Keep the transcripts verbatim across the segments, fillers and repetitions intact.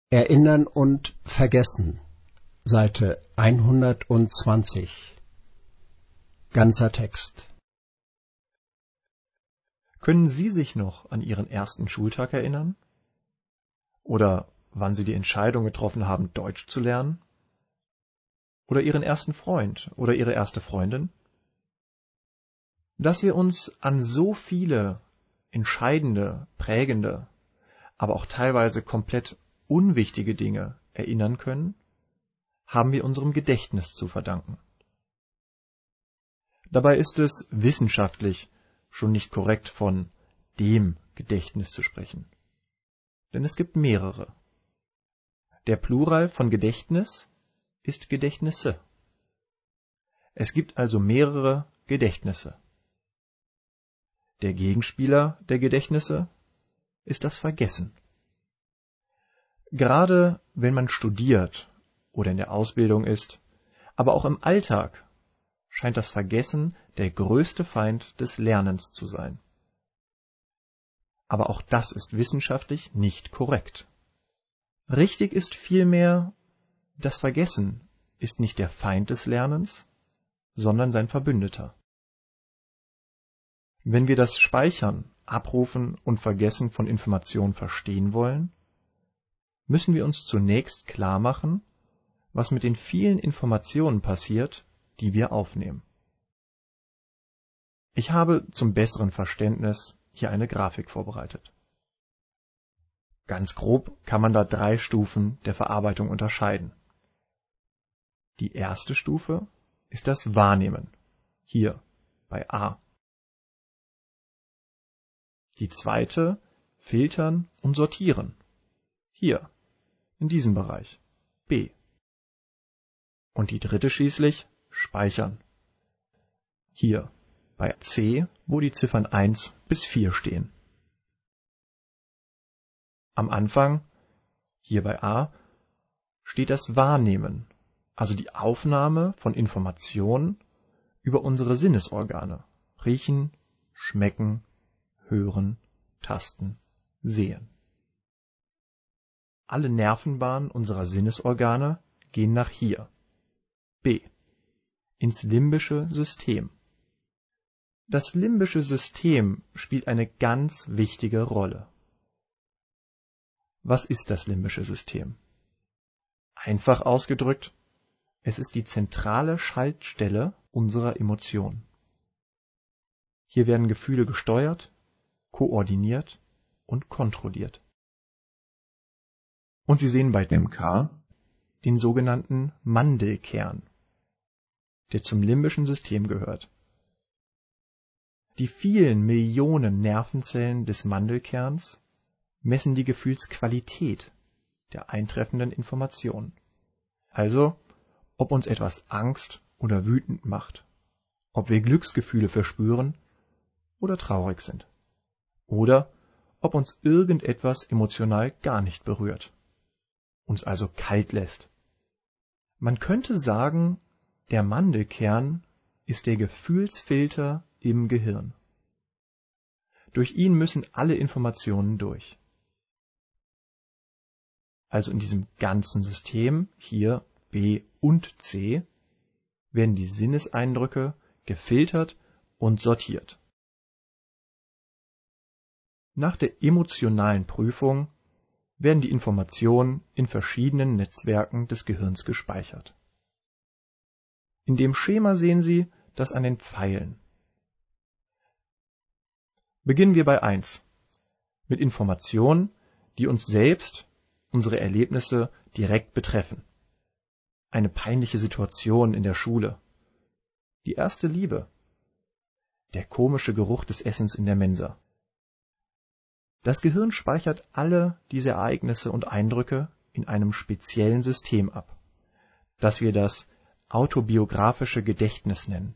Erinnern und vergessen. Seite hundertzwanzig. Ganzer Text. Können Sie sich noch an Ihren ersten Schultag erinnern? Oder wann Sie die Entscheidung getroffen haben, Deutsch zu lernen? Oder Ihren ersten Freund oder Ihre erste Freundin? Dass wir uns an so viele entscheidende, prägende, aber auch teilweise komplett unwichtige Dinge erinnern können, haben wir unserem Gedächtnis zu verdanken. Dabei ist es wissenschaftlich schon nicht korrekt, von dem Gedächtnis zu sprechen. Denn es gibt mehrere. Der Plural von Gedächtnis ist Gedächtnisse. Es gibt also mehrere Gedächtnisse. Der Gegenspieler der Gedächtnisse ist das Vergessen. Gerade wenn man studiert oder in der Ausbildung ist, aber auch im Alltag, scheint das Vergessen der größte Feind des Lernens zu sein. Aber auch das ist wissenschaftlich nicht korrekt. Richtig ist vielmehr, das Vergessen ist nicht der Feind des Lernens, sondern sein Verbündeter. Wenn wir das Speichern, Abrufen und Vergessen von Informationen verstehen wollen, müssen wir uns zunächst klar machen, was mit den vielen Informationen passiert, die wir aufnehmen. Ich habe zum besseren Verständnis hier eine Grafik vorbereitet. Ganz grob kann man da drei Stufen der Verarbeitung unterscheiden. Die erste Stufe ist das Wahrnehmen, hier bei A. Die zweite Filtern und Sortieren, hier in diesem Bereich, B. Und die dritte schließlich Speichern, hier bei C, wo die Ziffern eins bis vier stehen. Am Anfang, hier bei A, steht das Wahrnehmen, also die Aufnahme von Informationen über unsere Sinnesorgane, riechen, schmecken, hören, tasten, sehen. Alle Nervenbahnen unserer Sinnesorgane gehen nach hier, B, ins limbische System. Das limbische System spielt eine ganz wichtige Rolle. Was ist das limbische System? Einfach ausgedrückt, es ist die zentrale Schaltstelle unserer Emotionen. Hier werden Gefühle gesteuert, koordiniert und kontrolliert. Und Sie sehen bei dem K den sogenannten Mandelkern, der zum limbischen System gehört. Die vielen Millionen Nervenzellen des Mandelkerns messen die Gefühlsqualität der eintreffenden Informationen. Also, ob uns etwas Angst oder wütend macht, ob wir Glücksgefühle verspüren oder traurig sind, oder ob uns irgendetwas emotional gar nicht berührt, uns also kalt lässt. Man könnte sagen, der Mandelkern ist der Gefühlsfilter im Gehirn. Durch ihn müssen alle Informationen durch. Also in diesem ganzen System, hier B und C, werden die Sinneseindrücke gefiltert und sortiert. Nach der emotionalen Prüfung werden die Informationen in verschiedenen Netzwerken des Gehirns gespeichert. In dem Schema sehen Sie das an den Pfeilen. Beginnen wir bei eins, mit Informationen, die uns selbst, unsere Erlebnisse direkt betreffen. Eine peinliche Situation in der Schule, die erste Liebe, der komische Geruch des Essens in der Mensa. Das Gehirn speichert alle diese Ereignisse und Eindrücke in einem speziellen System ab, das wir das autobiografische Gedächtnis nennen.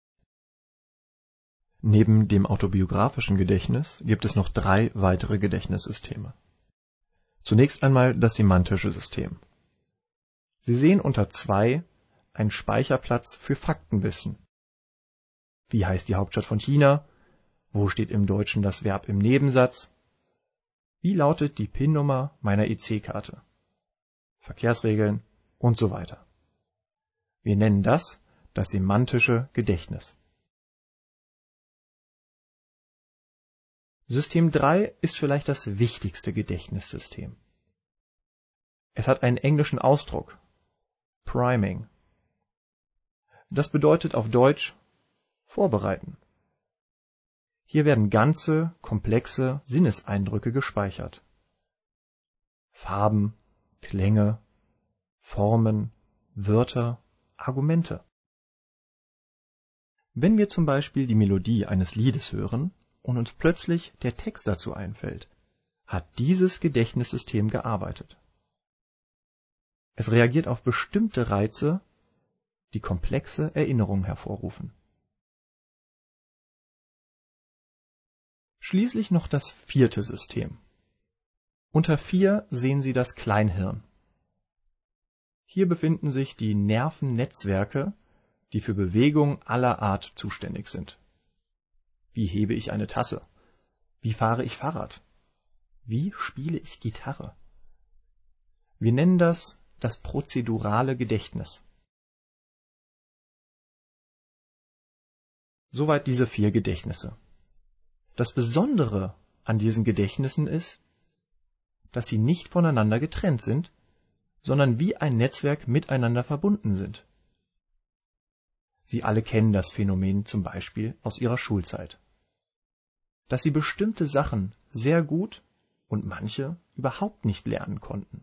Neben dem autobiografischen Gedächtnis gibt es noch drei weitere Gedächtnissysteme. Zunächst einmal das semantische System. Sie sehen unter zwei einen Speicherplatz für Faktenwissen. Wie heißt die Hauptstadt von China? Wo steht im Deutschen das Verb im Nebensatz? Wie lautet die PIN-Nummer meiner E C-Karte? Verkehrsregeln und so weiter. Wir nennen das das semantische Gedächtnis. System drei ist vielleicht das wichtigste Gedächtnissystem. Es hat einen englischen Ausdruck, Priming. Das bedeutet auf Deutsch vorbereiten. Hier werden ganze, komplexe Sinneseindrücke gespeichert. Farben, Klänge, Formen, Wörter, Argumente. Wenn wir zum Beispiel die Melodie eines Liedes hören und uns plötzlich der Text dazu einfällt, hat dieses Gedächtnissystem gearbeitet. Es reagiert auf bestimmte Reize, die komplexe Erinnerungen hervorrufen. Schließlich noch das vierte System. Unter vier sehen Sie das Kleinhirn. Hier befinden sich die Nervennetzwerke, die für Bewegung aller Art zuständig sind. Wie hebe ich eine Tasse? Wie fahre ich Fahrrad? Wie spiele ich Gitarre? Wir nennen das das prozedurale Gedächtnis. Soweit diese vier Gedächtnisse. Das Besondere an diesen Gedächtnissen ist, dass sie nicht voneinander getrennt sind, sondern wie ein Netzwerk miteinander verbunden sind. Sie alle kennen das Phänomen zum Beispiel aus ihrer Schulzeit. Dass sie bestimmte Sachen sehr gut und manche überhaupt nicht lernen konnten.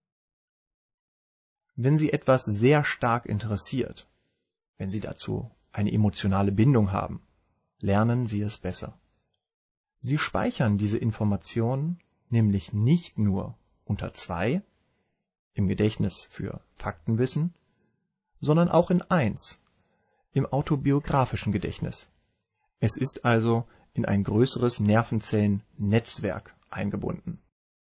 Wenn Sie etwas sehr stark interessiert, wenn Sie dazu eine emotionale Bindung haben, lernen Sie es besser. Sie speichern diese Informationen nämlich nicht nur unter zwei, im Gedächtnis für Faktenwissen, sondern auch in eins, im autobiografischen Gedächtnis. Es ist also in ein größeres Nervenzellennetzwerk eingebunden.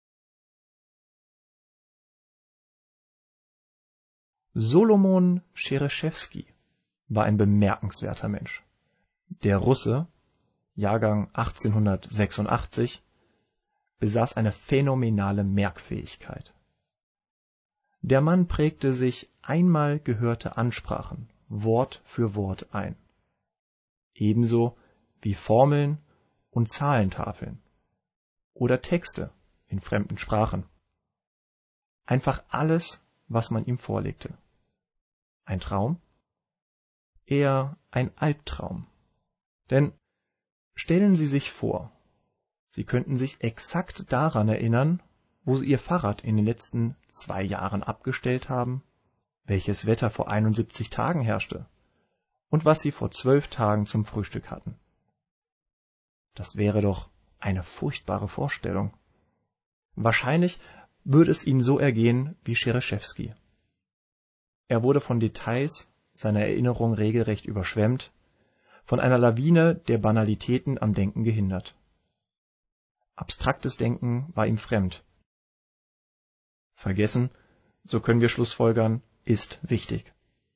Solomon Schereshewski war ein bemerkenswerter Mensch. Der Russe, Jahrgang achtzehnhundertsechsundachtzig, besaß eine phänomenale Merkfähigkeit. Der Mann prägte sich einmal gehörte Ansprachen Wort für Wort ein. Ebenso wie Formeln und Zahlentafeln oder Texte in fremden Sprachen. Einfach alles, was man ihm vorlegte. Ein Traum? Eher ein Albtraum. Denn stellen Sie sich vor, Sie könnten sich exakt daran erinnern, wo Sie Ihr Fahrrad in den letzten zwei Jahren abgestellt haben, welches Wetter vor einundsiebzig Tagen herrschte und was Sie vor zwölf Tagen zum Frühstück hatten. Das wäre doch eine furchtbare Vorstellung. Wahrscheinlich würde es Ihnen so ergehen wie Schereshewski. Er wurde von Details seiner Erinnerung regelrecht überschwemmt, von einer Lawine der Banalitäten am Denken gehindert. Abstraktes Denken war ihm fremd. Vergessen, so können wir schlussfolgern, ist wichtig.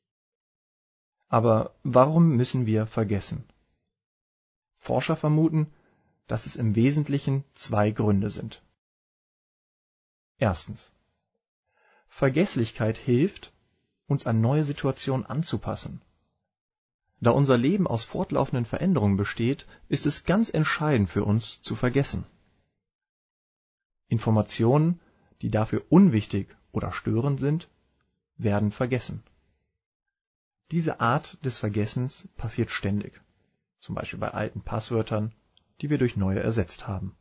Aber warum müssen wir vergessen? Forscher vermuten, dass es im Wesentlichen zwei Gründe sind. Erstens. Vergesslichkeit hilft, uns an neue Situationen anzupassen. Da unser Leben aus fortlaufenden Veränderungen besteht, ist es ganz entscheidend für uns zu vergessen. Informationen, die dafür unwichtig oder störend sind, werden vergessen. Diese Art des Vergessens passiert ständig, zum Beispiel bei alten Passwörtern, die wir durch neue ersetzt haben.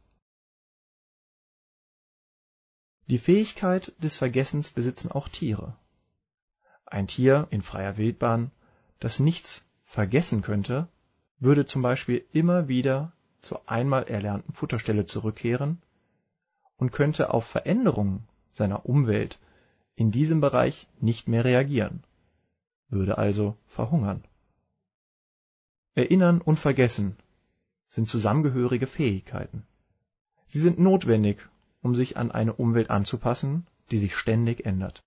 Die Fähigkeit des Vergessens besitzen auch Tiere. Ein Tier in freier Wildbahn, das nichts vergessen könnte, würde zum Beispiel immer wieder zur einmal erlernten Futterstelle zurückkehren und könnte auf Veränderungen seiner Umwelt in diesem Bereich nicht mehr reagieren, würde also verhungern. Erinnern und Vergessen sind zusammengehörige Fähigkeiten. Sie sind notwendig, um sich an eine Umwelt anzupassen, die sich ständig ändert.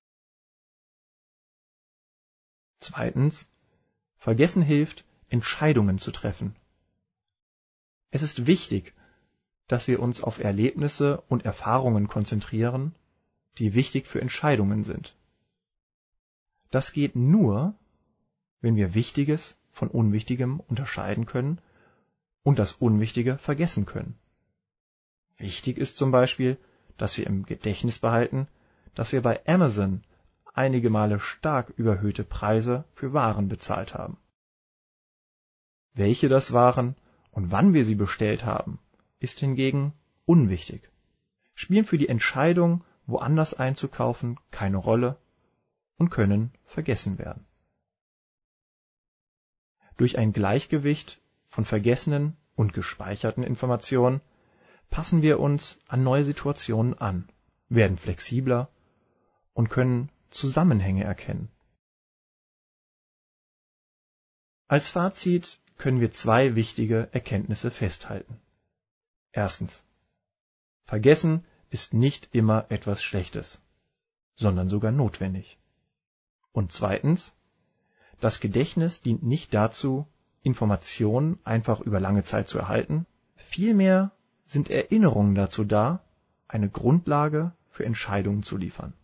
Zweitens, Vergessen hilft, Entscheidungen zu treffen. Es ist wichtig, dass wir uns auf Erlebnisse und Erfahrungen konzentrieren, die wichtig für Entscheidungen sind. Das geht nur, wenn wir Wichtiges von Unwichtigem unterscheiden können und das Unwichtige vergessen können. Wichtig ist zum Beispiel, dass wir im Gedächtnis behalten, dass wir bei Amazon einige Male stark überhöhte Preise für Waren bezahlt haben. Welche das waren und wann wir sie bestellt haben, ist hingegen unwichtig, spielen für die Entscheidung, woanders einzukaufen, keine Rolle und können vergessen werden. Durch ein Gleichgewicht von vergessenen und gespeicherten Informationen passen wir uns an neue Situationen an, werden flexibler und können Zusammenhänge erkennen. Als Fazit können wir zwei wichtige Erkenntnisse festhalten. Erstens: Vergessen ist nicht immer etwas Schlechtes, sondern sogar notwendig. Und zweitens: Das Gedächtnis dient nicht dazu, Informationen einfach über lange Zeit zu erhalten, vielmehr sind Erinnerungen dazu da, eine Grundlage für Entscheidungen zu liefern.